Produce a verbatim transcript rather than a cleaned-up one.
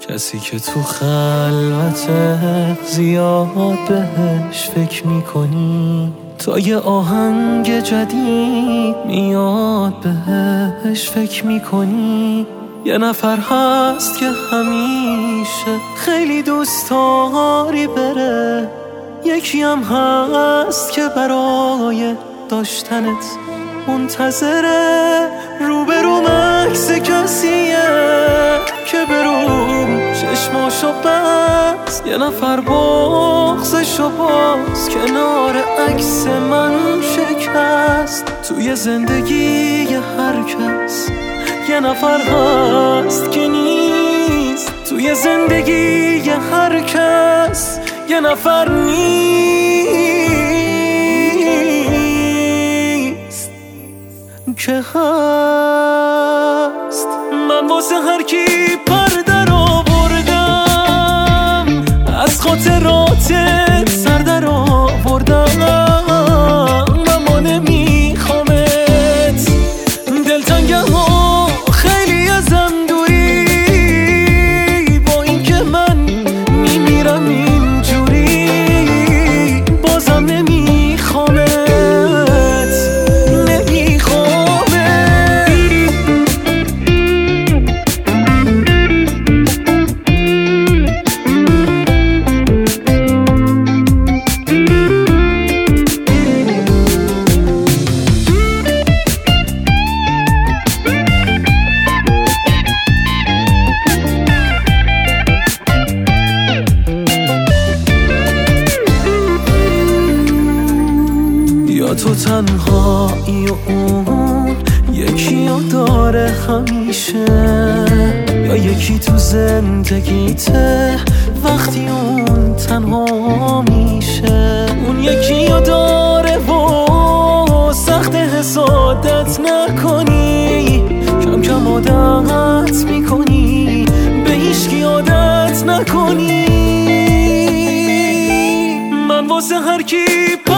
کسی که تو خلوته زیاد بهش فکر میکنی، تا یه آهنگ جدید میاد بهش فکر میکنی. یه نفر هست که همیشه خیلی دوست داری بره، یکی هم هست که برای داشتنت منتظره. روبروم عکس کسیه که برو چشماشو بست، یه نفر بغضشو باز کنار عکس من شکست. توی زندگی هر کس یه نفر هست که نیست، توی زندگی هر کس یه نفر نیست که هست. من واسه هر کی پر در آوردم، از خاطراتت سر در آوردم. اما نمیخوامت، دلتنگم ها خیلی ازم دوری، با این که من میمیرم اینجوری. بازم نمیخوامت، تو تنهایی و اون یکی رو داره همیشه، یا یکی تو زندگیته وقتی اون تنها میشه. اون یکی رو داره و سخت حسادت نکنی، کم کم عادت میکنی به هیچکی عادت نکنی. من واسه هر کی